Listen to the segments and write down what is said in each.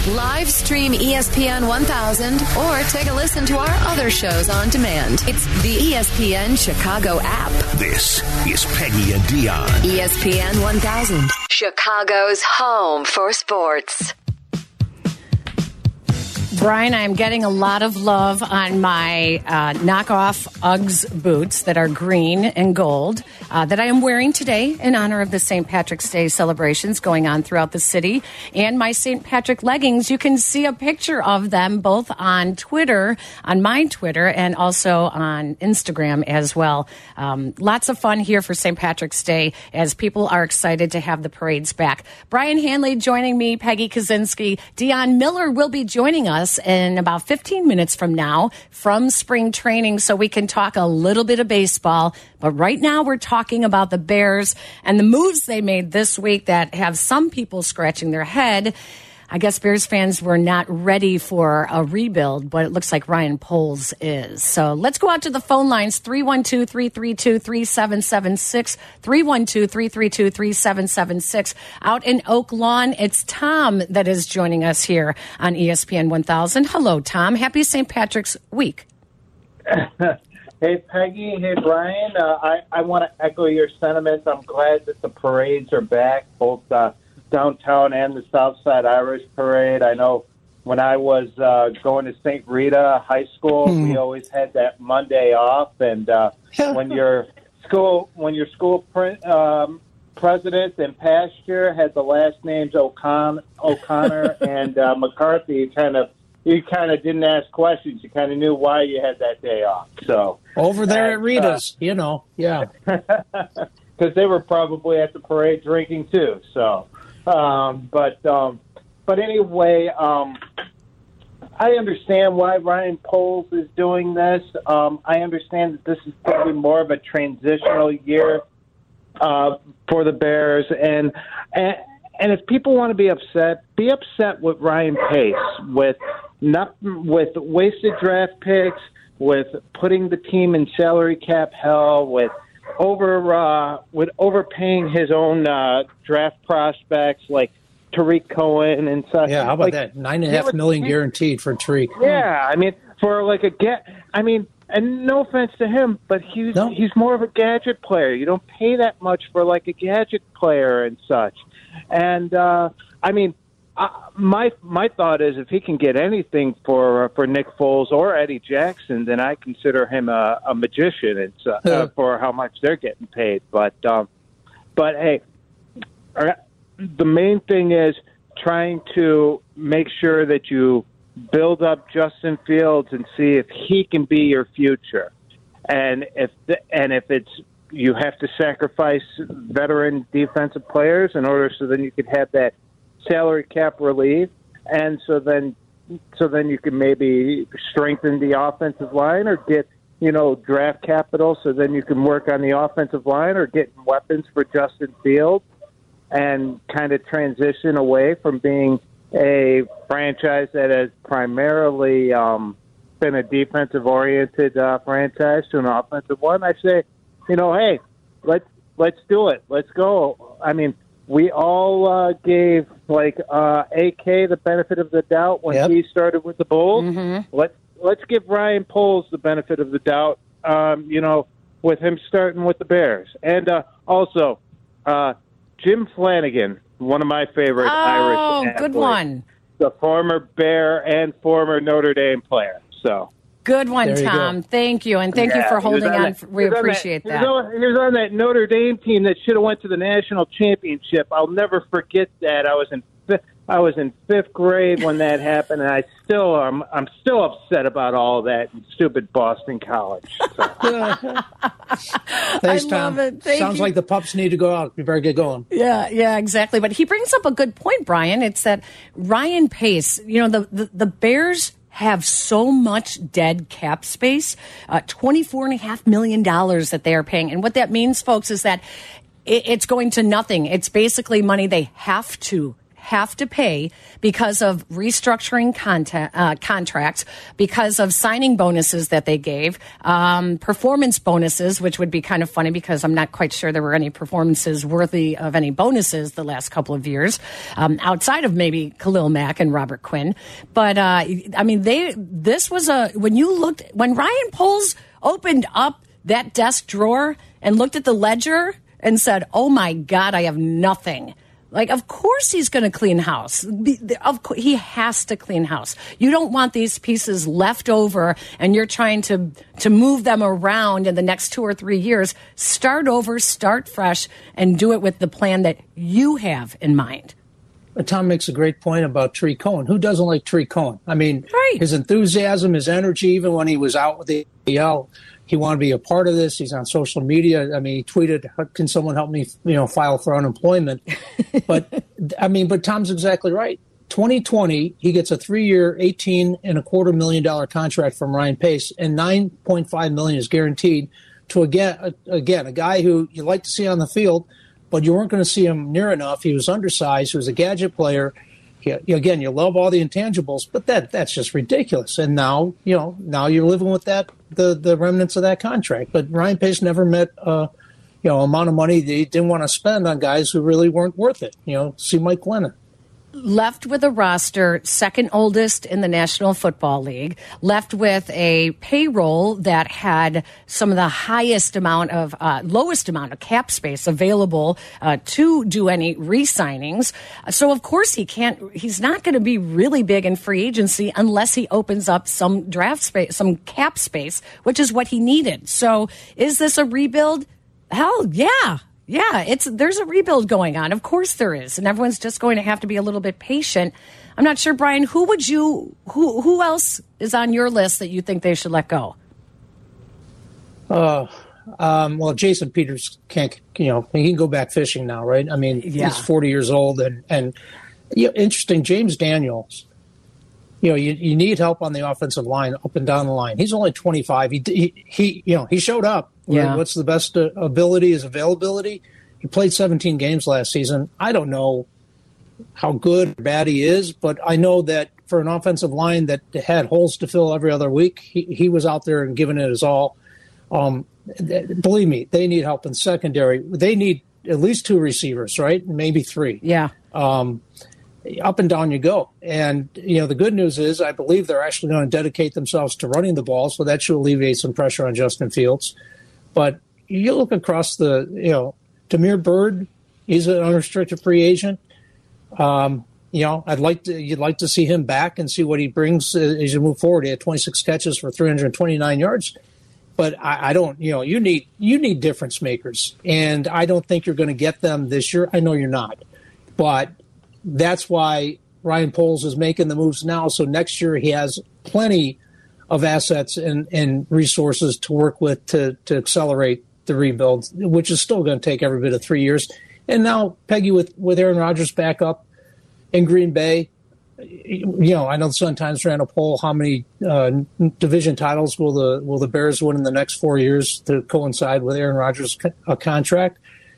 Live stream ESPN 1000 or take a listen to our other shows on demand. It's the ESPN Chicago app. This is Peggy and Dion. ESPN 1000, Chicago's home for sports. Brian, I'm getting a lot of love on my knockoff Uggs boots that are green and gold that I am wearing today in honor of the St. Patrick's Day celebrations going on throughout the city. And my St. Patrick leggings, you can see a picture of them both on Twitter, on my Twitter, and also on Instagram as well. Lots of fun here for St. Patrick's Day as people are excited to have the parades back. Brian Hanley joining me, Peggy Kaczynski. Dion Miller will be joining us in about 15 minutes from now from spring training so we can talk a little bit of baseball. But right now we're talking about the Bears and the moves they made this week that have some people scratching their head. I guess Bears fans were not ready for a rebuild, but it looks like Ryan Poles is. So let's go out to the phone lines, 312-332-3776, 312-332-3776. Out in Oak Lawn, it's Tom that is joining us here on ESPN 1000. Hello, Tom. Happy St. Patrick's Week. Hey, Peggy. Hey, Brian. I want to echo your sentiments. I'm glad that the parades are back, both downtown and the Southside Irish Parade. I know when I was going to St. Rita High School, we always had that Monday off. And when your school president and past year had the last names O'Connor and McCarthy, you kind of didn't ask questions. You kind of knew why you had that day off. So over there at Rita's, yeah, because they were probably at the parade drinking too. So. But anyway, I understand why Ryan Poles is doing this. I understand that this is probably more of a transitional year for the Bears, and if people want to be upset with Ryan Pace, with wasted draft picks, with putting the team in salary cap hell, with overpaying his own draft prospects like Tariq Cohen and such. Yeah, how about that? $9.5 million guaranteed for Tariq. Yeah, I mean, and no offense to him, but he's more of a gadget player. You don't pay that much for like a gadget player and such. And my thought is if he can get anything for Nick Foles or Eddie Jackson, then I consider him a magician for how much they're getting paid. But hey, the main thing is trying to make sure that you build up Justin Fields and see if he can be your future. And if it's you have to sacrifice veteran defensive players in order so then you could have that salary cap relief, and so then you can maybe strengthen the offensive line or get draft capital so then you can work on the offensive line or get weapons for Justin Fields and kind of transition away from being a franchise that has primarily been a defensive-oriented franchise to an offensive one. I say, hey, let's do it. Let's go. I mean, we all gave AK the benefit of the doubt when he started with the Bulls. Mm-hmm. Let's give Ryan Poles the benefit of the doubt. With him starting with the Bears, and also Jim Flanagan, one of my favorite Irish athletes, good one, the former Bear and former Notre Dame player. So. Good one, Tom. Thank you, and thank you for holding on. We appreciate that. He was on that Notre Dame team that should have went to the national championship. I'll never forget that. I was in fifth grade when that happened, and I'm still upset about all that in stupid Boston College. So. Thanks, Tom. Sounds like the pups need to go out. We better get going. Yeah, exactly. But he brings up a good point, Brian. It's that Ryan Pace. The Bears have so much dead cap space, $24.5 million that they are paying. And what that means, folks, is that it's going to nothing. It's basically money they have to have to pay because of restructuring contracts, because of signing bonuses that they gave, performance bonuses, which would be kind of funny because I'm not quite sure there were any performances worthy of any bonuses the last couple of years, outside of maybe Khalil Mack and Robert Quinn. But I mean, when Ryan Poles opened up that desk drawer and looked at the ledger and said, "Oh my God, I have nothing." Like, of course he's going to clean house. He has to clean house. You don't want these pieces left over and you're trying to move them around in the next 2 or 3 years. Start over, start fresh, and do it with the plan that you have in mind. Tom makes a great point about Tariq Cohen. Who doesn't like Tariq Cohen? I mean, His enthusiasm, his energy, even when he was out with the AL, he wanted to be a part of this. He's on social media. I mean, he tweeted, "Can someone help me, file for unemployment?" But Tom's exactly right. 2020, he gets a 3-year, $18.25 million contract from Ryan Pace, and $9.5 million is guaranteed to again a guy who you like to see on the field, but you weren't going to see him near enough. He was undersized. He was a gadget player. Again, you love all the intangibles, but that's just ridiculous. And now you're living with that, the remnants of that contract. But Ryan Pace never met amount of money that he didn't want to spend on guys who really weren't worth it. See Mike Glennon. Left with a roster second oldest in the National Football League, left with a payroll that had some of the lowest amount of cap space available to do any re-signings. So of course he's not going to be really big in free agency unless he opens up some draft space, some cap space, which is what he needed. So is this a rebuild? Hell yeah. Yeah, there's a rebuild going on. Of course there is. And everyone's just going to have to be a little bit patient. I'm not sure, Brian, who else is on your list that you think they should let go? Well, Jason Peters can't, he can go back fishing now, right? I mean, He's 40 years old and interesting, James Daniels. You need help on the offensive line, up and down the line. He's only 25. He showed up. Yeah. What's the best ability is availability. He played 17 games last season. I don't know how good or bad he is, but I know that for an offensive line that had holes to fill every other week, he was out there and giving it his all. Believe me, they need help in secondary. They need at least 2 receivers, right? Maybe 3. Yeah. Up and down you go. And, the good news is I believe they're actually going to dedicate themselves to running the ball, so that should alleviate some pressure on Justin Fields. But you look across Damiere Byrd, he's an unrestricted free agent. You'd like to see him back and see what he brings as you move forward. He had 26 catches for 329 yards. But I don't, you need difference makers. And I don't think you're going to get them this year. I know you're not. But that's why Ryan Poles is making the moves now. So next year he has plenty of assets and resources to work with to accelerate the rebuild, which is still going to take every bit of 3 years. And now, Peggy, with Aaron Rodgers back up in Green Bay, I know the Sun-Times ran a poll, how many division titles will the Bears win in the next 4 years to coincide with Aaron Rodgers' contract?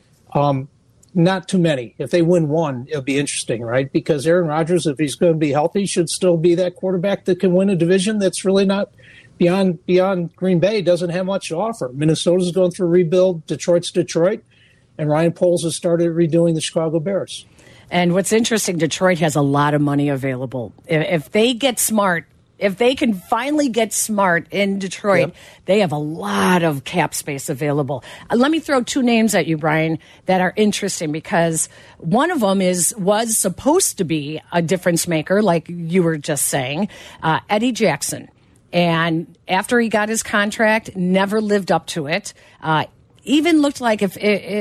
Not too many. If they win one, it'll be interesting, right? Because Aaron Rodgers, if he's going to be healthy, should still be that quarterback that can win a division that's really not beyond Green Bay, doesn't have much to offer. Minnesota's going through a rebuild. Detroit's Detroit. And Ryan Poles has started redoing the Chicago Bears. And what's interesting, Detroit has a lot of money available. If they get smart, if they can finally get smart in Detroit, They have a lot of cap space available. Let me throw 2 names at you, Brian, that are interesting because one of them was supposed to be a difference maker, like you were just saying, Eddie Jackson. And after he got his contract, never lived up to it. Even looked like if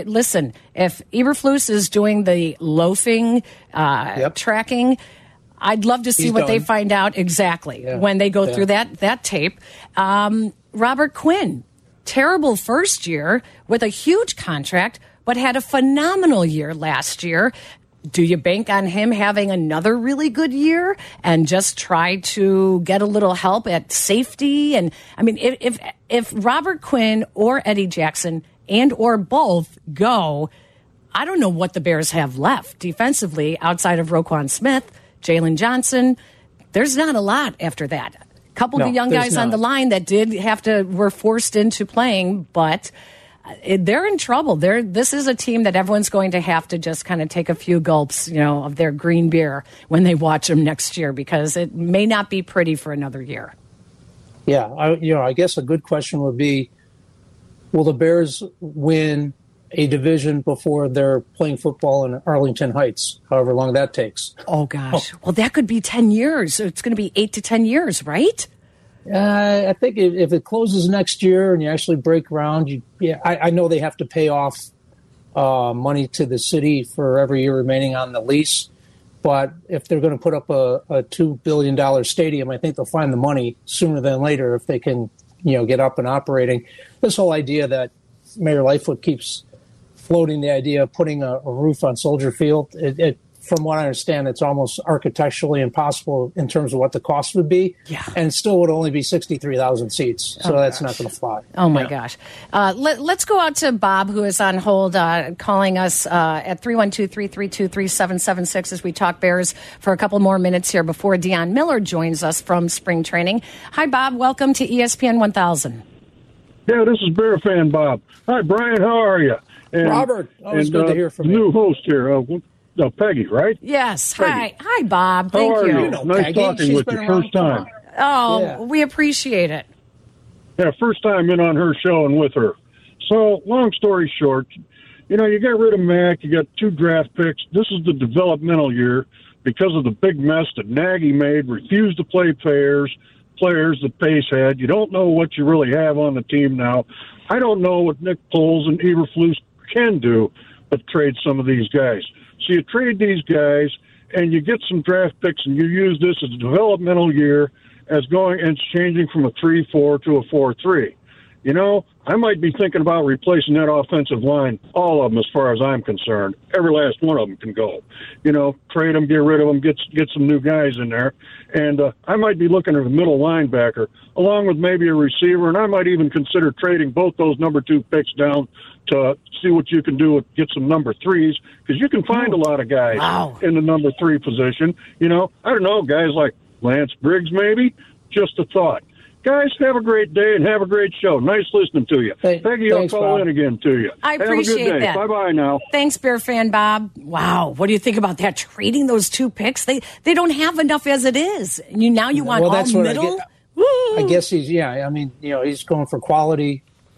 Eberflus is doing the loafing tracking, I'd love to see what they find out exactly when they go through that tape. Robert Quinn, terrible first year with a huge contract, but had a phenomenal year last year. Do you bank on him having another really good year and just try to get a little help at safety? And I mean, if Robert Quinn or Eddie Jackson and or both go, I don't know what the Bears have left defensively outside of Roquan Smith, Jalen Johnson. There's not a lot after that. A couple of young guys on the line that were forced into playing, but they're in trouble. This is a team that everyone's going to have to just kind of take a few gulps, of their green beer when they watch them next year, because it may not be pretty for another year. Yeah, I guess a good question would be, will the Bears win a division before they're playing football in Arlington Heights, however long that takes? Oh, gosh. Well, that could be 10 years. So it's going to be 8 to 10 years, right? I think if it closes next year and you actually break ground, I know they have to pay off money to the city for every year remaining on the lease. But if they're going to put up a $2 billion stadium, I think they'll find the money sooner than later if they can, get up and operating. This whole idea that Mayor Lightfoot keeps floating the idea of putting a roof on Soldier Field, from what I understand, it's almost architecturally impossible in terms of what the cost would be. Yeah. And still would only be 63,000 seats. So that's not going to fly. Oh, my gosh. Let's go out to Bob, who is on hold, calling us at 312-332-3776 as we talk Bears for a couple more minutes here before Deion Miller joins us from spring training. Hi, Bob. Welcome to ESPN 1000. Yeah, this is Bear Fan Bob. Hi, Brian. How are you? And, Robert, always good to hear from you. New host here, Peggy, right? Yes. Peggy. Hi, Bob. Thank How are you? Nice Peggy. talking with you. First time. Oh, yeah. We appreciate it. Yeah, first time in on her show and with her. So, long story short, you get rid of Mack. You got 2 draft picks. This is the developmental year because of the big mess that Nagy made, refused to play players that Pace had. You don't know what you really have on the team now. I don't know what Nick Foles and Eberflus can do but trade some of these guys. So you trade these guys and you get some draft picks and you use this as a developmental year as going and changing from a 3-4 to a 4-3. I might be thinking about replacing that offensive line, all of them as far as I'm concerned. Every last one of them can go. Trade them, get rid of them, get some new guys in there. And I might be looking at a middle linebacker along with maybe a receiver, and I might even consider trading both those number 2 picks down to see what you can do with get some number 3s, because you can find a lot of guys in the number 3 position. I don't know, guys like Lance Briggs maybe. Just a thought. Guys, have a great day and have a great show. Nice listening to you. Peggy, I'll call in again to you. I appreciate have a good day. that. Bye-bye now. Thanks, Bear Fan Bob. Wow. What do you think about that? Trading those 2 picks? They don't have enough as it is. Now you want all middle? I guess he's going for quantity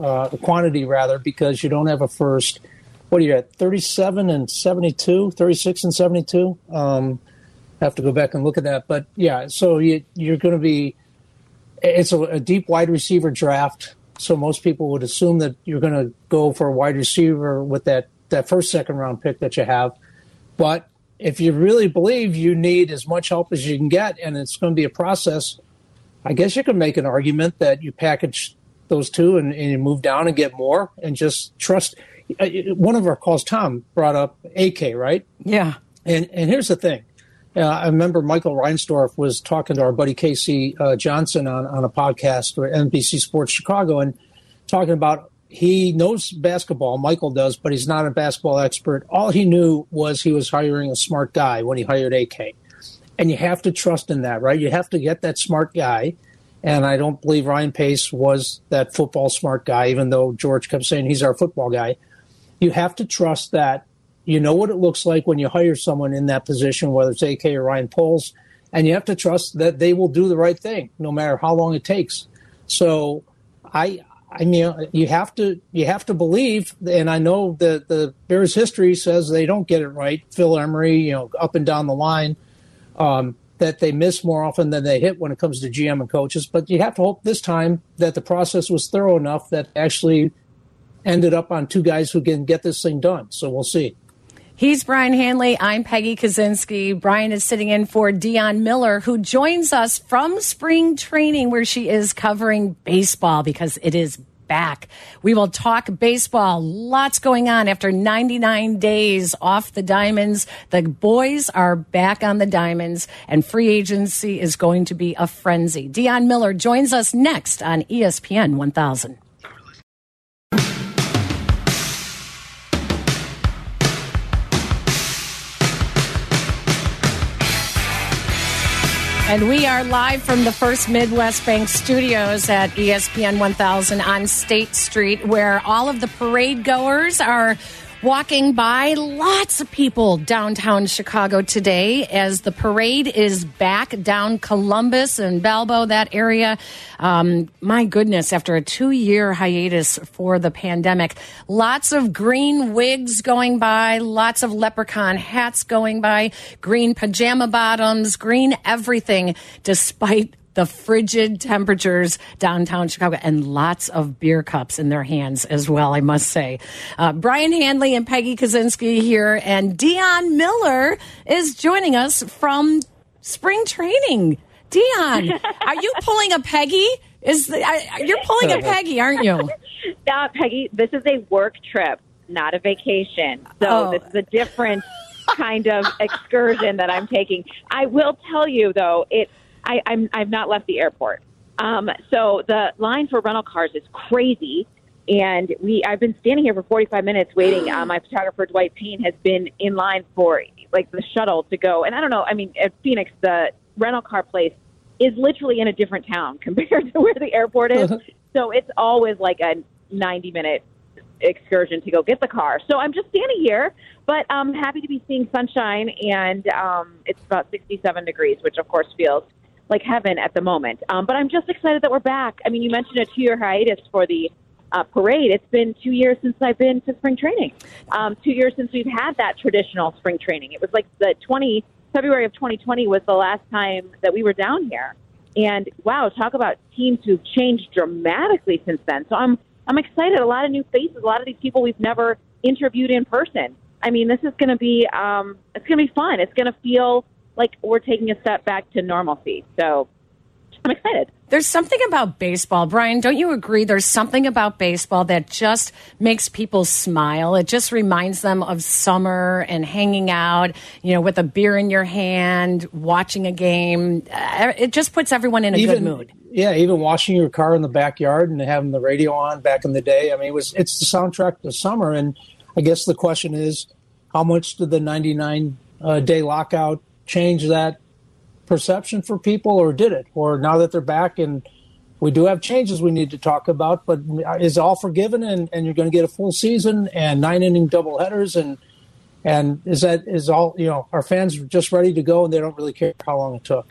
rather, because you don't have a first. What are you at, 37 and 72, 36 and 72? Have to go back and look at that. But, yeah, so you're going to be – it's a deep wide receiver draft, so most people would assume that you're going to go for a wide receiver with that first, second-round pick that you have. But if you really believe you need as much help as you can get and it's going to be a process, I guess you can make an argument that you package those 2 and you move down and get more and just trust. One of our calls, Tom, brought up AK, right? Yeah. And here's the thing. I remember Michael Reinsdorf was talking to our buddy Casey Johnson on a podcast for NBC Sports Chicago and talking about he knows basketball, Michael does, but he's not a basketball expert. All he knew was he was hiring a smart guy when he hired AK. And you have to trust in that, right? You have to get that smart guy. And I don't believe Ryan Pace was that football smart guy, even though George kept saying he's our football guy. You have to trust that. You know what it looks like when you hire someone in that position, whether it's AK or Ryan Poles, and you have to trust that they will do the right thing, no matter how long it takes. So, I mean, you have to believe, and I know that the Bears' history says they don't get it right. Phil Emery, up and down the line, that they miss more often than they hit when it comes to GM and coaches. But you have to hope this time that the process was thorough enough that actually ended up on 2 guys who can get this thing done. So we'll see. He's Brian Hanley. I'm Peggy Kaczynski. Brian is sitting in for Deion Miller, who joins us from spring training, where she is covering baseball because it is back. We will talk baseball. Lots going on after 99 days off the diamonds. The boys are back on the diamonds, and free agency is going to be a frenzy. Deion Miller joins us next on ESPN 1000. And we are live from the First Midwest Bank studios at ESPN 1000 on State Street, where all of the parade goers are walking by. Lots of people downtown Chicago today as the parade is back down Columbus and Balboa, that area. My goodness, after a 2-year hiatus for the pandemic, lots of green wigs going by, lots of leprechaun hats going by, green pajama bottoms, green everything, despite the frigid temperatures downtown Chicago, and lots of beer cups in their hands as well, I must say. Brian Hanley and Peggy Kaczynski here, and Dion Miller is joining us from spring training. Dion, are you pulling a Peggy? You're pulling a Peggy, aren't you? Yeah, Peggy, this is a work trip, not a vacation. So This is a different kind of excursion that I'm taking. I will tell you, though, I've not left the airport. So the line for rental cars is crazy. And I've been standing here for 45 minutes waiting. My photographer, Dwight Payne, has been in line for like the shuttle to go. And I don't know, I mean, at Phoenix, the rental car place is literally in a different town compared to where the airport is. So it's always like a 90-minute excursion to go get the car. So I'm just standing here, but I'm happy to be seeing sunshine. And it's about 67 degrees, which of course feels like heaven at the moment. But I'm just excited that we're back. I mean, you mentioned a 2-year hiatus for the parade. It's been 2 years since I've been to spring training. 2 years since we've had that traditional spring training. It was like February of 2020 was the last time that we were down here. And wow, talk about teams who've changed dramatically since then. So I'm excited. A lot of new faces, a lot of these people we've never interviewed in person. I mean, this is going to be it's going to be fun. It's going to feel like we're taking a step back to normalcy. So I'm excited. There's something about baseball, Brian, don't you agree? There's something about baseball that just makes people smile. It just reminds them of summer and hanging out, with a beer in your hand, watching a game. It just puts everyone in a good mood. Yeah, even washing your car in the backyard and having the radio on back in the day. I mean, it's the soundtrack to summer. And I guess the question is, how much did the 99-day lockout change that perception for people, or did it? Or now that they're back and we do have changes we need to talk about, but is all forgiven and you're going to get a full season and 9-inning doubleheaders and is all are fans just ready to go and they don't really care how long it took?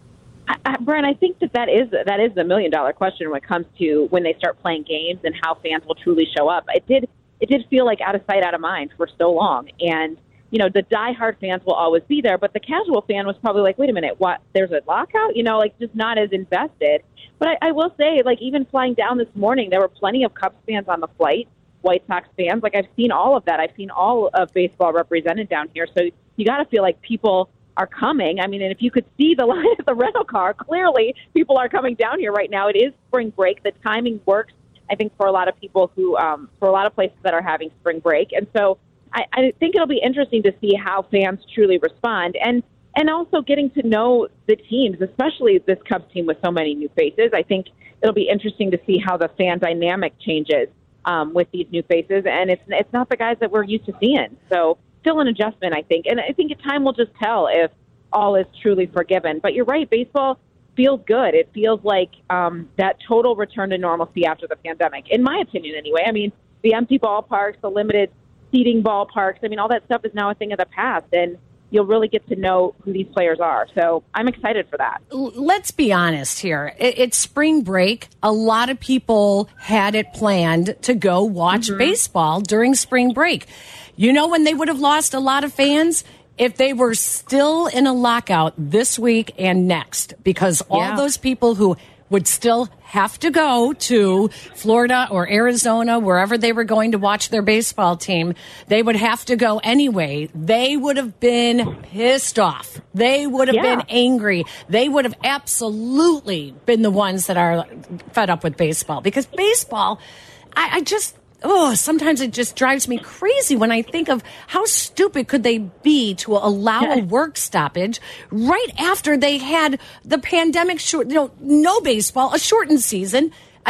Brian, I think that is the $1 million question when it comes to when they start playing games and how fans will truly show up. It did feel like out of sight, out of mind for so long. And the diehard fans will always be there, but the casual fan was probably like, wait a minute, what? There's a lockout? Just not as invested. But I will say, even flying down this morning, there were plenty of Cubs fans on the flight, White Sox fans. I've seen all of that. I've seen all of baseball represented down here. So you got to feel like people are coming. I mean, and if you could see the line at the rental car, clearly people are coming down here right now. It is spring break. The timing works, I think, for a lot of people for a lot of places that are having spring break. And so I think it'll be interesting to see how fans truly respond and also getting to know the teams, especially this Cubs team with so many new faces. I think it'll be interesting to see how the fan dynamic changes with these new faces. And it's not the guys that we're used to seeing. So still an adjustment, I think. And I think time will just tell if all is truly forgiven. But you're right, baseball feels good. It feels like that total return to normalcy after the pandemic, in my opinion anyway. I mean, the empty ballparks, the limited seating ballparks, I mean, all that stuff is now a thing of the past, and you'll really get to know who these players are. So I'm excited for that. Let's be honest here. It's spring break. A lot of people had it planned to go watch baseball during spring break. When they would have lost a lot of fans? If they were still in a lockout this week and next, because all those people who would still have to go to Florida or Arizona, wherever they were going to watch their baseball team, they would have to go anyway. They would have been pissed off. They would have been angry. They would have absolutely been the ones that are fed up with baseball, because baseball, sometimes it just drives me crazy when I think of how stupid could they be to allow a work stoppage right after they had the pandemic, no baseball, a shortened season.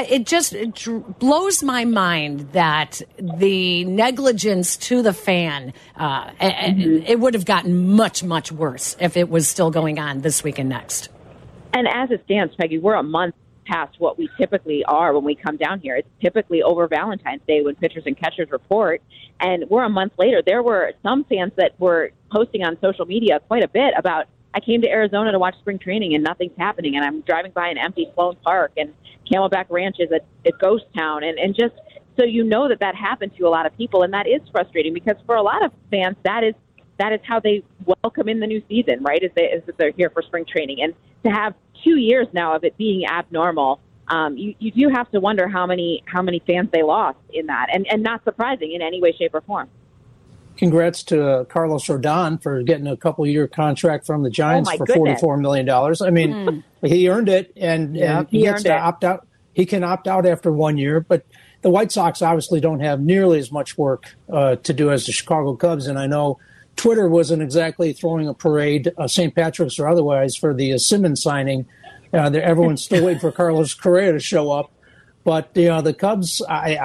It blows my mind that the negligence to the fan, it would have gotten much, much worse if it was still going on this week and next. And as it stands, Peggy, we're a month past what we typically are when we come down here. It's typically over Valentine's Day when pitchers and catchers report, and we're a month later. There were some fans that were posting on social media quite a bit about, I came to Arizona to watch spring training and nothing's happening, and I'm driving by an empty Sloan Park, and Camelback Ranch is a ghost town, and just so you know that happened to a lot of people, and that is frustrating because for a lot of fans, that is how they welcome in the new season, right? Is that they're here for spring training, and to have 2 years now of it being abnormal, you do have to wonder how many fans they lost in that, and not surprising in any way, shape, or form. Congrats to Carlos Rodon for getting a couple-year contract from the Giants for $44 million. I mean, he earned it, and he gets to opt out. He can opt out after 1 year, but the White Sox obviously don't have nearly as much work to do as the Chicago Cubs, and I know Twitter wasn't exactly throwing a parade, St. Patrick's or otherwise, for the Simmons signing. Everyone's still waiting for Carlos Correa to show up. But, the Cubs,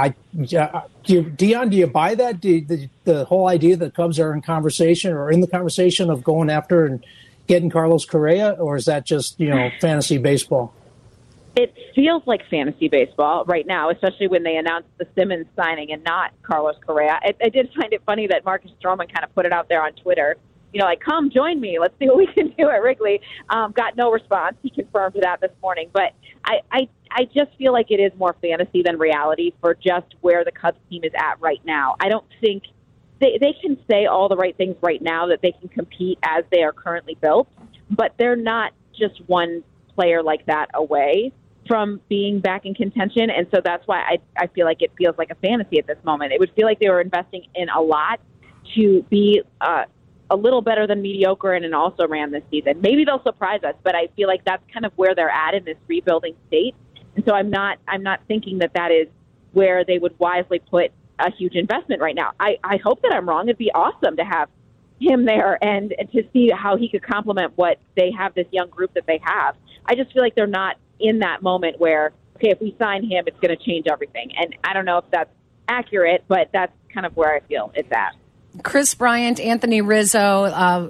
Dion, do you buy that? The whole idea that the Cubs are in conversation or in the conversation of going after and getting Carlos Correa, or is that just, fantasy baseball? It feels like fantasy baseball right now, especially when they announced the Simmons signing and not Carlos Correa. I did find it funny that Marcus Stroman kind of put it out there on Twitter, come join me. Let's see what we can do at Wrigley. Got no response. He confirmed that this morning. But I just feel like it is more fantasy than reality for just where the Cubs team is at right now. I don't think they can say all the right things right now that they can compete as they are currently built, but they're not just one player like that away from being back in contention. And so that's why I feel like it feels like a fantasy at this moment. It would feel like they were investing in a lot to be a little better than mediocre and an also-ran this season. Maybe they'll surprise us, but I feel like that's kind of where they're at in this rebuilding state. And so I'm not thinking that is where they would wisely put a huge investment right now. I hope that I'm wrong. It'd be awesome to have him there and to see how he could complement what they have, this young group that they have. I just feel like they're not in that moment where, okay, if we sign him, it's going to change everything. And I don't know if that's accurate, but that's kind of where I feel it's at. Chris Bryant, Anthony Rizzo,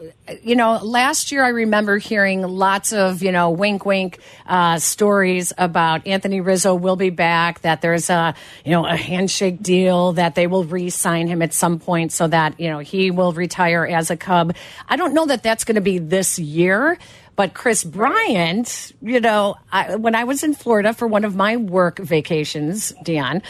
last year I remember hearing lots of, wink, wink stories about Anthony Rizzo will be back, that there's a handshake deal, that they will re-sign him at some point so that, he will retire as a Cub. I don't know that that's going to be this year. But Chris Bryant, when I was in Florida for one of my work vacations, Dion,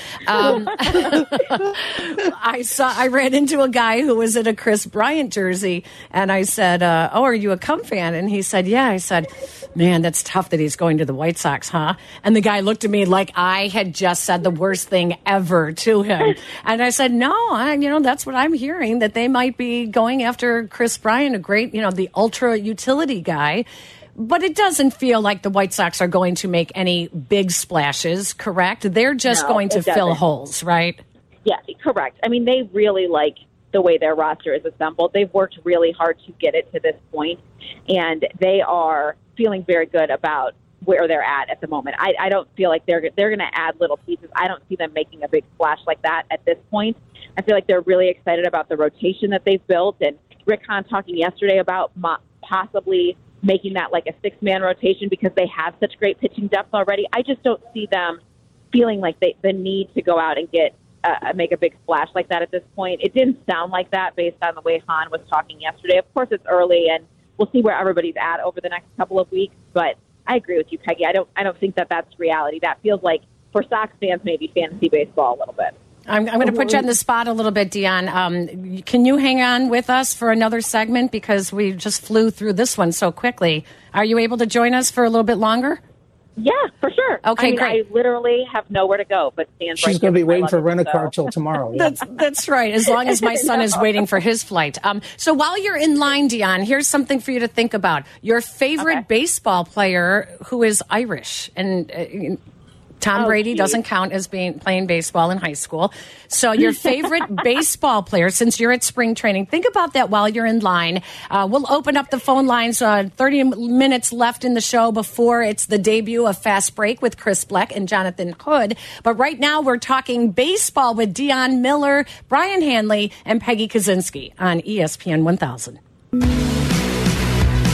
I ran into a guy who was in a Chris Bryant jersey, and I said, "Oh, are you a Cub fan?" And he said, "Yeah." I said, "Man, that's tough that he's going to the White Sox, huh?" And the guy looked at me like I had just said the worst thing ever to him. And I said, "No, that's what I'm hearing, that they might be going after Chris Bryant, a great, the ultra utility guy." But it doesn't feel like the White Sox are going to make any big splashes, correct? They're just going to fill holes, right? Yeah, correct. I mean, they really like the way their roster is assembled. They've worked really hard to get it to this point, and they are feeling very good about where they're at the moment. I don't feel like they're going to add little pieces. I don't see them making a big splash like that at this point. I feel like they're really excited about the rotation that they've built, and Rick Hahn talking yesterday about possibly making that like a six-man rotation because they have such great pitching depth already. I just don't see them feeling like the need to go out and get make a big splash like that at this point. It didn't sound like that based on the way Hahn was talking yesterday. Of course, it's early, and we'll see where everybody's at over the next couple of weeks. But I agree with you, Peggy. I don't think that's reality. That feels like, for Sox fans, maybe fantasy baseball a little bit. I'm going to put you on the spot a little bit, Dion. Can you hang on with us for another segment because we just flew through this one so quickly? Are you able to join us for a little bit longer? Yeah, for sure. Okay, great. I literally have nowhere to go but stand. She's going to be waiting for rent-a-car till tomorrow. Yeah. That's right, as long as my son is waiting for his flight. So while you're in line, Dion, here's something for you to think about. Your favorite baseball player who is Irish, and Tom Brady doesn't count as playing baseball in high school. So your favorite baseball player, since you're at spring training, think about that while you're in line. We'll open up the phone lines. 30 minutes left in the show before it's the debut of Fast Break with Chris Bleck and Jonathan Hood. But right now we're talking baseball with Dion Miller, Brian Hanley, and Peggy Kusinski on ESPN 1000.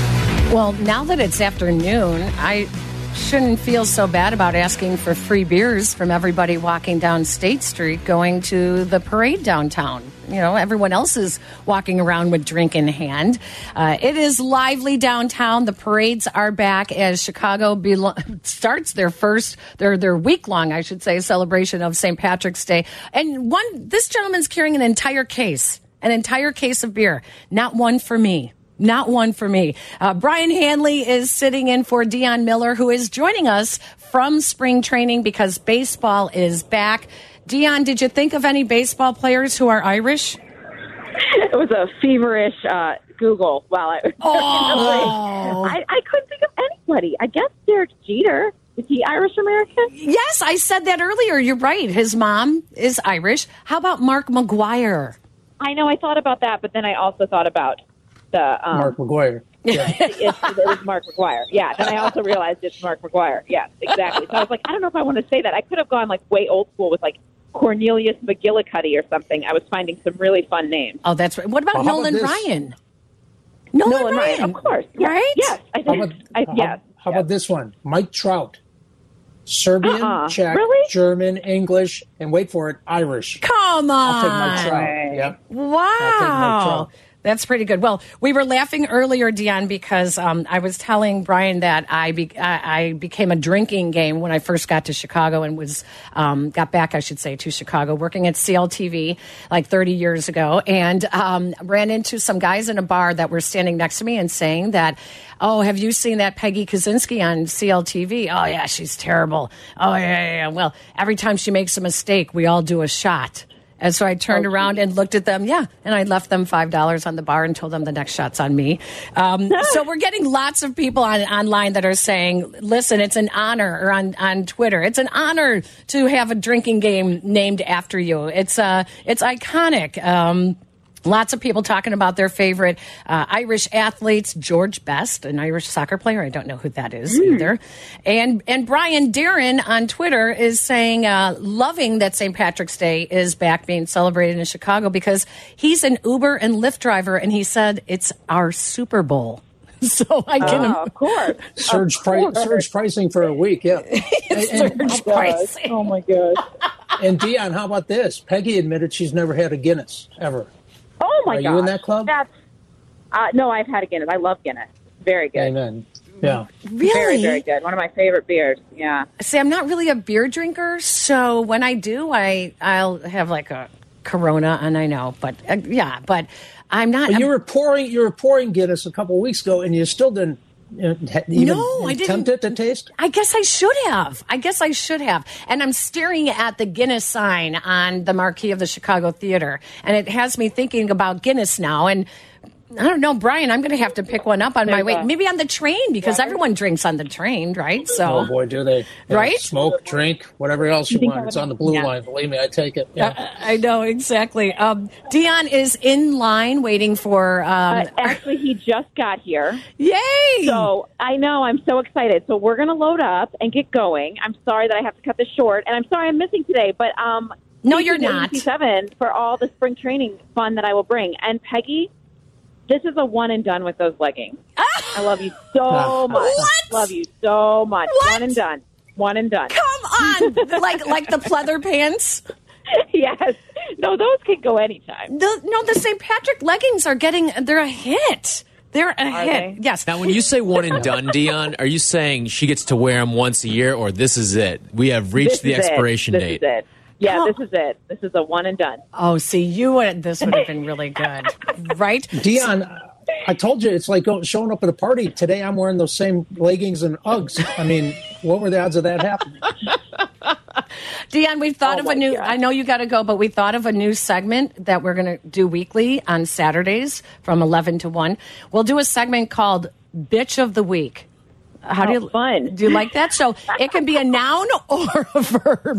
Well, now that it's afternoon, I shouldn't feel so bad about asking for free beers from everybody walking down State Street going to the parade downtown. You know, everyone else is walking around with drink in hand. It is lively downtown. The parades are back as Chicago starts their week-long, I should say, celebration of St. Patrick's Day. And this gentleman's carrying an entire case of beer. Not one for me. Not one for me. Brian Hanley is sitting in for Dion Miller, who is joining us from spring training because baseball is back. Dion, did you think of any baseball players who are Irish? It was a feverish Google while I was I couldn't think of anybody. I guess Derek Jeter. Is he Irish-American? Yes, I said that earlier. You're right. His mom is Irish. How about Mark McGwire? I know. I thought about that, but then I also thought about Mark McGwire. Yeah. it was Mark McGwire. Yeah. Then I also realized it's Mark McGwire. Yes, exactly. So I was like, I don't know if I want to say that. I could have gone like way old school with like Cornelius McGillicuddy or something. I was finding some really fun names. Oh, that's right. What about Nolan Ryan? Nolan Ryan, of course. Yes. Right? Yes. I think. How about this one? Mike Trout. Serbian, Czech, really? German, English, and wait for it, Irish. Come on. I'll take Mike Trout. Yep. Wow. I'll take Mike Trout. That's pretty good. Well, we were laughing earlier, Dion, because I was telling Brian that I became a drinking game when I first got to Chicago and got back, I should say, to Chicago, working at CLTV like 30 years ago, and ran into some guys in a bar that were standing next to me and saying that, oh, have you seen that Peggy Kaczynski on CLTV? Oh, yeah, she's terrible. Oh, yeah. Well, every time she makes a mistake, we all do a shot. And so I turned around and looked at them, and I left them $5 on the bar and told them the next shot's on me. So we're getting lots of people online that are saying, listen, it's an honor, or on Twitter, it's an honor to have a drinking game named after you. It's iconic. Lots of people talking about their favorite Irish athletes. George Best, an Irish soccer player. I don't know who that is either. And Brian Darren on Twitter is saying, loving that St. Patrick's Day is back being celebrated in Chicago because he's an Uber and Lyft driver, and he said it's our Super Bowl. So I can, of course, surge pricing for a week. Yeah, surge pricing. Oh my God! And Dion, how about this? Peggy admitted she's never had a Guinness ever. Oh my God! Are you in that club? That's no, I've had a Guinness. I love Guinness. Very good. Amen. Yeah. Really? Very, very good. One of my favorite beers. Yeah. See, I'm not really a beer drinker, so when I do, I'll have like a Corona, and I know, but but I'm not. Well, you were pouring Guinness a couple of weeks ago, and you still didn't. I didn't attempt it to taste. I guess I should have. And I'm staring at the Guinness sign on the marquee of the Chicago Theater, and it has me thinking about Guinness now. And I don't know, Brian, I'm going to have to pick one up on my way. Maybe on the train, because everyone drinks on the train, right? So, oh, boy, do they. Yeah, right? Smoke, drink, whatever else you want. It's on the blue line. Believe me, I take it. Yeah. I know, exactly. Dion is in line waiting for... actually, he just got here. Yay! So, I know, I'm so excited. So, we're going to load up and get going. I'm sorry that I have to cut this short, and I'm sorry I'm missing today, but... no, you're not. 7 for all the spring training fun that I will bring. And Peggy... This is a one and done with those leggings. I love you so much. What? Love you so much. What? One and done. One and done. Come on. like the pleather pants? Yes. No, those can go anytime. The St. Patrick leggings they're a hit. They're a hit. Yes. Now, when you say one and done, Dion, are you saying she gets to wear them once a year, or this is it? We have reached the expiration date. This is it. Yeah, this is it. This is a one and done. Oh, see, this would have been really good, right? Dion, I told you, it's like showing up at a party. Today I'm wearing those same leggings and Uggs. I mean, what were the odds of that happening? Dion, we've thought of a new, I know you got to go, but we thought of a new segment that we're going to do weekly on Saturdays from 11 to 1. We'll do a segment called Bitch of the Week. How do you fun? Do you like that? So it can be a noun or a verb.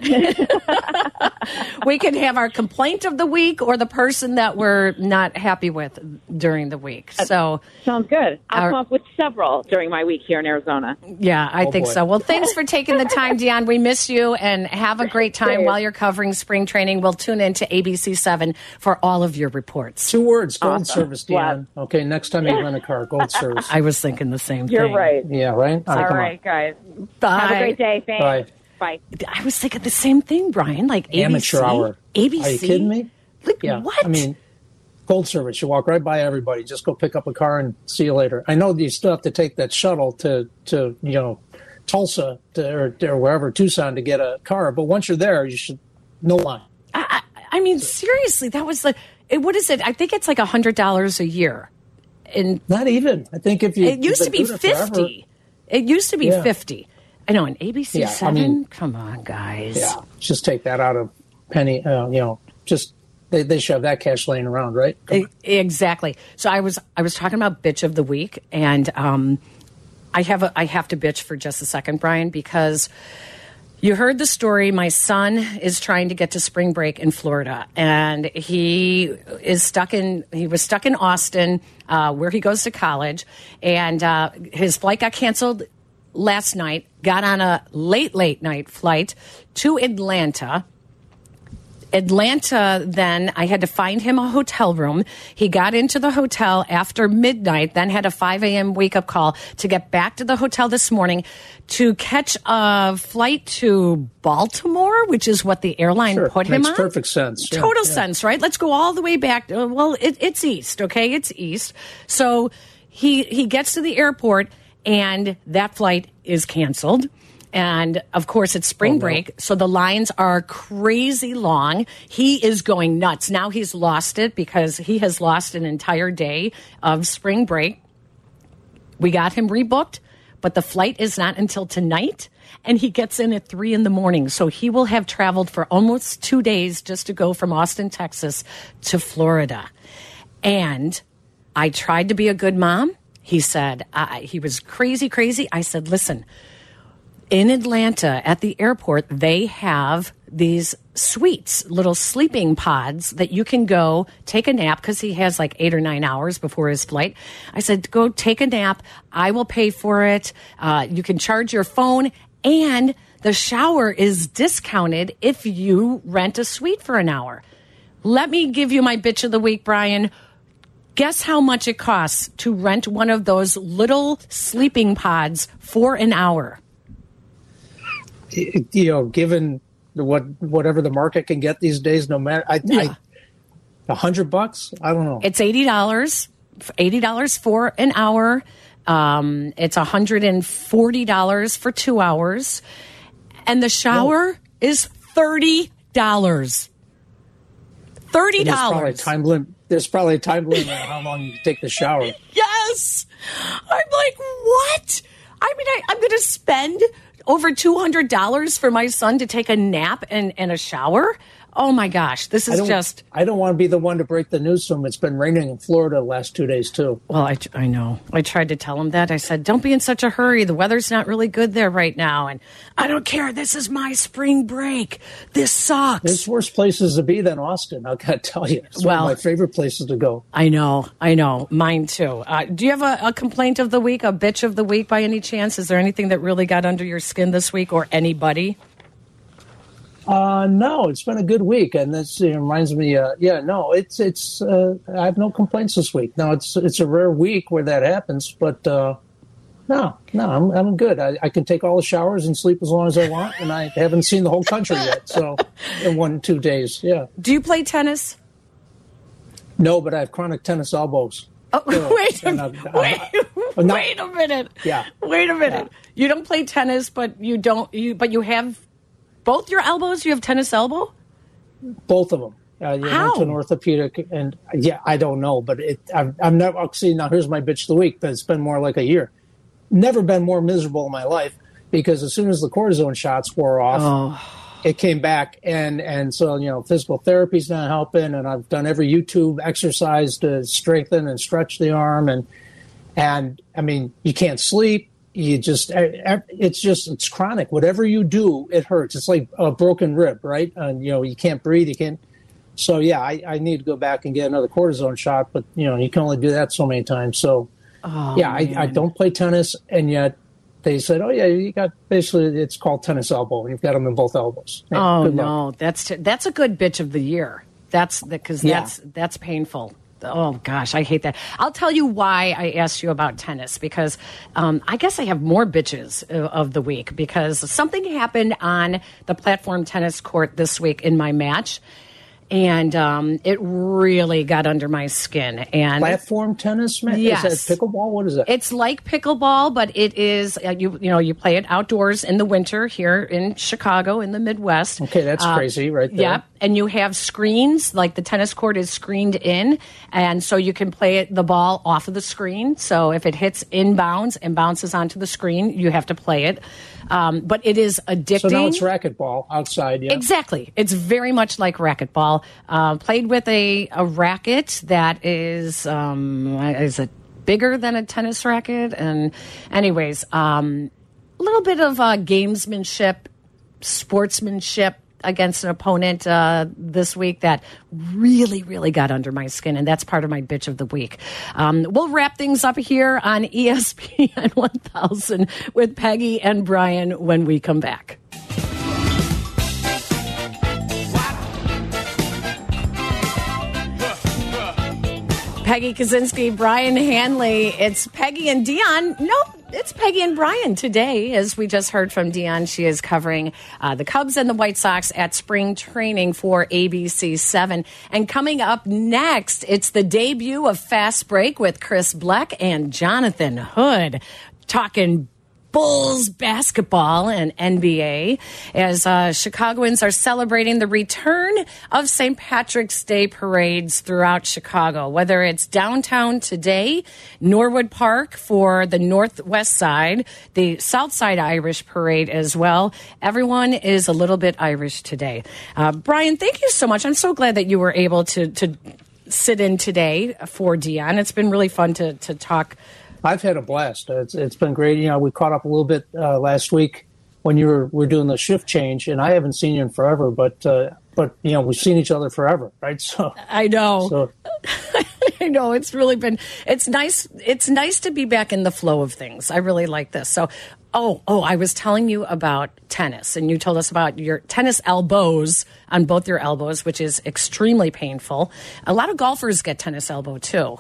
We can have our complaint of the week or the person that we're not happy with during the week. So sounds good. I'll come up with several during my week here in Arizona. Yeah, I think so. Well, thanks for taking the time, Deon. We miss you, and have a great time while you're covering spring training. We'll tune into ABC7 for all of your reports. 2 words, gold service, Deon. Okay, next time you rent a car, gold service. I was thinking the same thing. You're right. Yeah, right? All right, guys. Bye. Have a great day. Thanks. Bye. I was thinking the same thing, Brian. Like ABC. Amateur hour. ABC? Are you kidding me? Like, Yeah. what? I mean, gold service. You walk right by everybody. Just go pick up a car and see you later. I know you still have to take that shuttle to Tulsa or wherever, Tucson, to get a car. But once you're there, you should no line. I mean, seriously, that was what is it? I think it's like $100 a year. And not even. I think if you it used to be 50. It used to be 50. I know, an ABC 7? Come on, guys. Yeah, just take that out of penny, just they shove that cash laying around, right? Exactly. So I was talking about bitch of the week, and I have to bitch for just a second, Brian, because you heard the story. My son is trying to get to spring break in Florida, and he was stuck in Austin, where he goes to college, and his flight got canceled last night, got on a late night flight to Atlanta. Then I had to find him a hotel room. He got into the hotel after midnight, then had a 5 a.m. wake-up call to get back to the hotel this morning to catch a flight to Baltimore, which is what the airline put him on. Makes perfect sense. Total sense, right? Let's go all the way back. Well, it's east, okay? It's east. So he gets to the airport, and that flight is canceled. And, of course, it's spring break, so the lines are crazy long. He is going nuts. Now he's lost it because he has lost an entire day of spring break. We got him rebooked, but the flight is not until tonight, and he gets in at 3 in the morning. So he will have traveled for almost 2 days just to go from Austin, Texas to Florida. And I tried to be a good mom. He said, he was crazy. I said, listen, in Atlanta at the airport, they have these suites, little sleeping pods that you can go take a nap, because he has like 8 or 9 hours before his flight. I said, go take a nap. I will pay for it. You can charge your phone, and the shower is discounted if you rent a suite for an hour. Let me give you my bitch of the week, Brian. Guess how much it costs to rent one of those little sleeping pods for an hour? Given whatever the market can get these days, no matter $100, I don't know. It's $80 for an hour. It's $140 for 2 hours, and the shower is $30. $30. There's probably a time limit on how long you take the shower. Yes, I'm like, what? I mean, I'm going to spend over $200 for my son to take a nap and a shower? Oh, my gosh. This is just... I don't want to be the one to break the news to him. It's been raining in Florida the last 2 days, too. Well, I know. I tried to tell him that. I said, don't be in such a hurry. The weather's not really good there right now. And I don't care. This is my spring break. This sucks. There's worse places to be than Austin, I've got to tell you. It's one of my favorite places to go. I know. Mine, too. Do you have a complaint of the week, a bitch of the week by any chance? Is there anything that really got under your skin this week, or anybody? No, it's been a good week, and this reminds me. It's. I have no complaints this week. Now it's a rare week where that happens, but no, I'm good. I can take all the showers and sleep as long as I want, and I haven't seen the whole country yet. So in 1-2 days, yeah. Do you play tennis? No, but I have chronic tennis elbows. Oh, wait a minute. Yeah. Wait a minute. Yeah. You don't play tennis, but but you have both your elbows? You have tennis elbow? Both of them. How? Went to an orthopedic, and I don't know, but I'm never. See, now here's my bitch of the week, but it's been more like a year. Never been more miserable in my life, because as soon as the cortisone shots wore off, it came back, and so physical therapy's not helping, and I've done every YouTube exercise to strengthen and stretch the arm, and I mean, you can't sleep. it's chronic. Whatever you do, it hurts. It's like a broken rib, right? And you can't breathe. You can't. So yeah, I need to go back and get another cortisone shot, but you can only do that so many times. So I don't play tennis, and yet they said, oh yeah, you got basically it's called tennis elbow. You've got them in both elbows. Yeah, that's a good bitch of the year. That's painful. Oh, gosh, I hate that. I'll tell you why I asked you about tennis, because I guess I have more bitches of the week, because something happened on the platform tennis court this week in my match, and it really got under my skin. And platform tennis, man? Yes. Is that pickleball? What is that? It's like pickleball, but it is you play it outdoors in the winter here in Chicago in the Midwest. Okay, that's crazy, right there. Yep, and you have screens, like the tennis court is screened in, and so you can play the ball off of the screen. So if it hits inbounds and bounces onto the screen, you have to play it. But it is addicting. So now it's racquetball outside, yeah. Exactly. It's very much like racquetball. Played with a racket that is it bigger than a tennis racket? And anyways, a little bit of gamesmanship, sportsmanship against an opponent this week that really, really got under my skin, and that's part of my bitch of the week. We'll wrap things up here on ESPN 1000 with Peggy and Brian when we come back. Peggy Kaczynski, Brian Hanley. It's Peggy and Dion. Nope. It's Peggy and Brian today. As we just heard from Dion, she is covering the Cubs and the White Sox at spring training for ABC 7. And coming up next, it's the debut of Fast Break with Chris Bleck and Jonathan Hood, talking Bulls basketball and NBA as Chicagoans are celebrating the return of St. Patrick's Day parades throughout Chicago, whether it's downtown today, Norwood Park for the Northwest Side, the South Side Irish Parade as well. Everyone is a little bit Irish today. Brian, thank you so much. I'm so glad that you were able to sit in today for Dion. It's been really fun to talk. I've had a blast. It's been great. We caught up a little bit last week when we're doing the shift change, and I haven't seen you in forever, but we've seen each other forever, right? So I know. So. I know. It's really been. It's nice. It's nice to be back in the flow of things. I really like this. So, I was telling you about tennis, and you told us about your tennis elbows on both your elbows, which is extremely painful. A lot of golfers get tennis elbow too,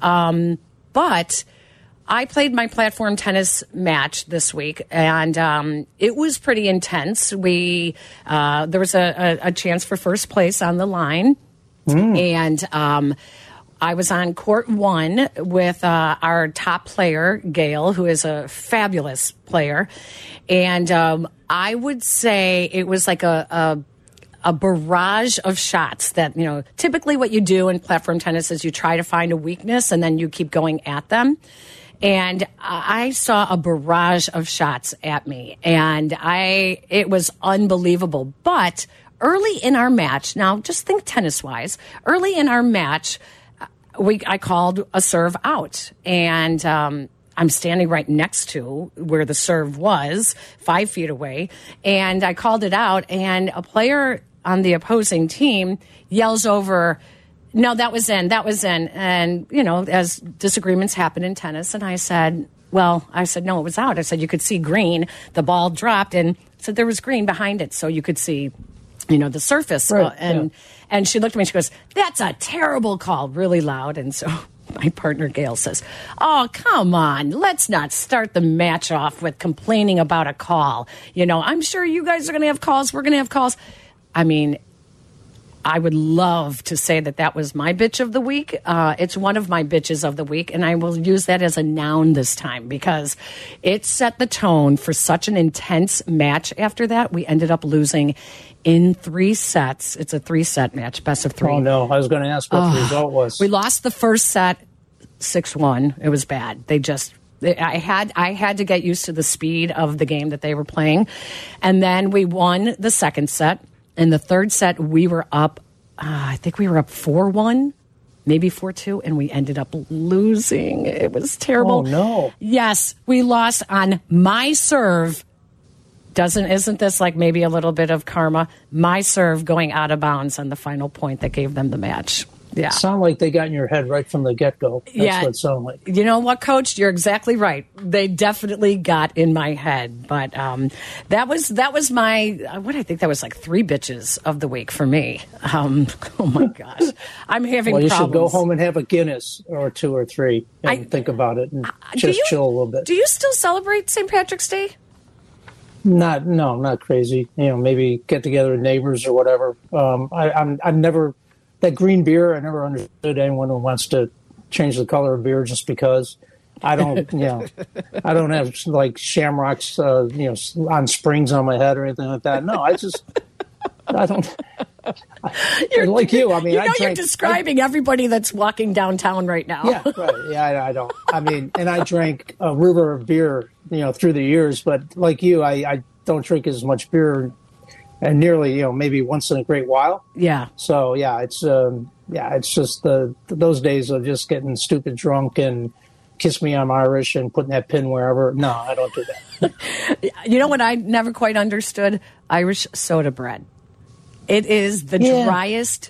but I played my platform tennis match this week, and it was pretty intense. There was a chance for first place on the line, and I was on court 1 with our top player, Gail, who is a fabulous player, and I would say it was like a barrage of shots that, typically what you do in platform tennis is you try to find a weakness and then you keep going at them. And I saw a barrage of shots at me, and it was unbelievable. But early in our match, now just think tennis-wise, early in our match, I called a serve out, and I'm standing right next to where the serve was, 5 feet away, and I called it out, and a player on the opposing team yells over, "No, that was in. And, as disagreements happen in tennis. And I said, no, it was out. I said, you could see green. The ball dropped, and said there was green behind it. So you could see, the surface. Right, and she looked at me and she goes, "That's a terrible call," really loud. And so my partner, Gail, says, "Oh, come on. Let's not start the match off with complaining about a call. I'm sure you guys are going to have calls. We're going to have calls." I mean, I would love to say that was my bitch of the week. It's one of my bitches of the week, and I will use that as a noun this time because it set the tone for such an intense match after that. We ended up losing in 3 sets. It's a 3-set match, best of 3. Oh, no. I was going to ask what the result was. We lost the first set 6-1. It was bad. I had to get used to the speed of the game that they were playing. And then we won the second set. In the third set, we were up, I think we were up 4-1. maybe 4-2, and we ended up losing. It was terrible. Oh, no. Yes, we lost on my serve. Isn't this like maybe a little bit of karma? My serve going out of bounds on the final point that gave them the match. Yeah. Sound like they got in your head right from the get-go. That's what it sounded like. You know what, Coach? You're exactly right. They definitely got in my head. But that was my, what I think that was like 3 bitches of the week for me. Oh, my gosh. I'm having problems. You should go home and have a Guinness or 2 or 3 and think about it and just chill a little bit. Do you still celebrate St. Patrick's Day? Not crazy. Maybe get together with neighbors or whatever. I've never, that green beer, I never understood anyone who wants to change the color of beer just because. I don't, I don't have like shamrocks, on springs on my head or anything like that. No, I don't. You're like you. I mean, you're describing everybody that's walking downtown right now. Yeah, right. Yeah, I don't. I mean, and I drank a river of beer, through the years. But like you, I don't drink as much beer, and nearly, maybe once in a great while. Yeah. So it's just those days of just getting stupid drunk and kiss me, I'm Irish, and putting that pin wherever. No, I don't do that. You know what I never quite understood? Irish soda bread. It is the driest,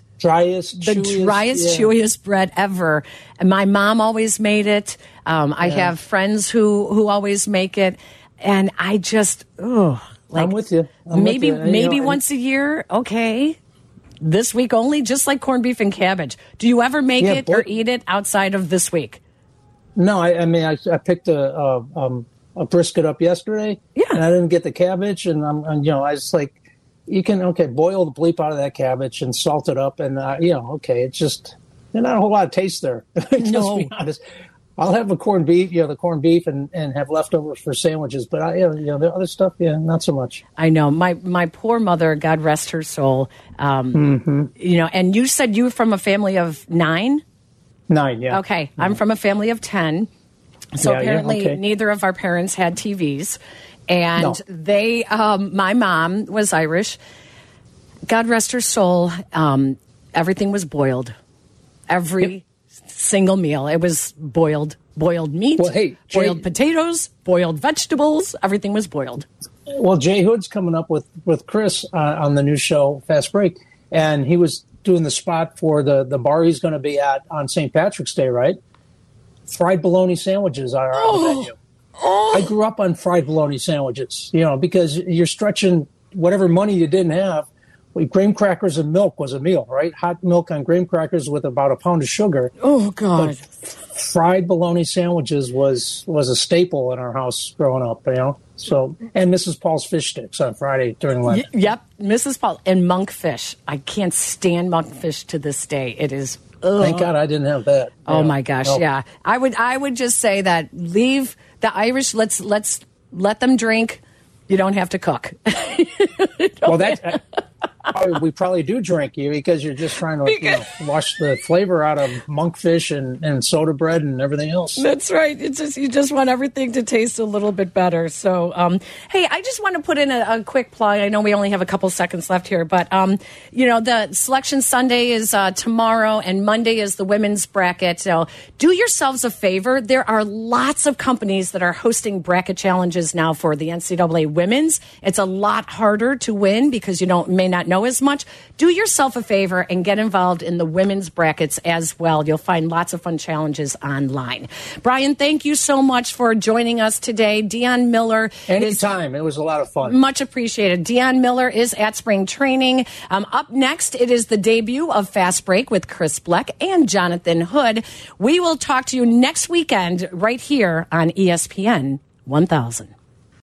chewiest bread ever. And my mom always made it. I have friends who always make it, and I just I'm with you. Maybe once a year, okay. This week only, just like corned beef and cabbage. Do you ever make it or eat it outside of this week? No, I picked a brisket up yesterday, and I didn't get the cabbage, and I was like, you can boil the bleep out of that cabbage and salt it up, and it's just there's not a whole lot of taste there. No, be honest. I'll have the corned beef, and have leftovers for sandwiches, but the other stuff, not so much. I know my poor mother, God rest her soul. And you said you were from a family of 9. 9, yeah. Okay, I'm from a family of 10. So apparently neither of our parents had TVs. And they, my mom was Irish. God rest her soul. Everything was boiled. Every single meal. It was boiled meat, boiled potatoes, boiled vegetables. Everything was boiled. Well, Jay Hood's coming up with Chris on the new show, Fast Break. And he was doing the spot for the bar he's going to be at on St. Patrick's Day, right? Fried bologna sandwiches are on the menu. I grew up on fried bologna sandwiches, because you're stretching whatever money you didn't have. Graham crackers and milk was a meal, right? Hot milk on graham crackers with about a pound of sugar. Oh, God. But fried bologna sandwiches was a staple in our house growing up, So, and Mrs. Paul's fish sticks on Friday during lunch. Yep, Mrs. Paul. And monkfish. I can't stand monkfish to this day. It is... Thank God I didn't have that. Oh, my gosh, yeah. I would just say that leave the Irish, let's let them drink. You don't have to cook. Well, we probably do drink you because you're just trying to wash the flavor out of monkfish and soda bread and everything else. That's right. It's just you just want everything to taste a little bit better. So, hey, I just want to put in a quick plug. I know we only have a couple seconds left here, but the Selection Sunday is tomorrow, and Monday is the women's bracket. So, do yourselves a favor. There are lots of companies that are hosting bracket challenges now for the NCAA women's. It's a lot harder to win because you may not know as much. Do yourself a favor and get involved in the women's brackets as well. You'll find lots of fun challenges online. Brian, thank you so much for joining us today. Dion Miller. Anytime. It was a lot of fun. Much appreciated. Dion Miller is at spring training. Up next, it is the debut of Fast Break with Chris Bleck and Jonathan Hood. We will talk to you next weekend right here on ESPN 1000.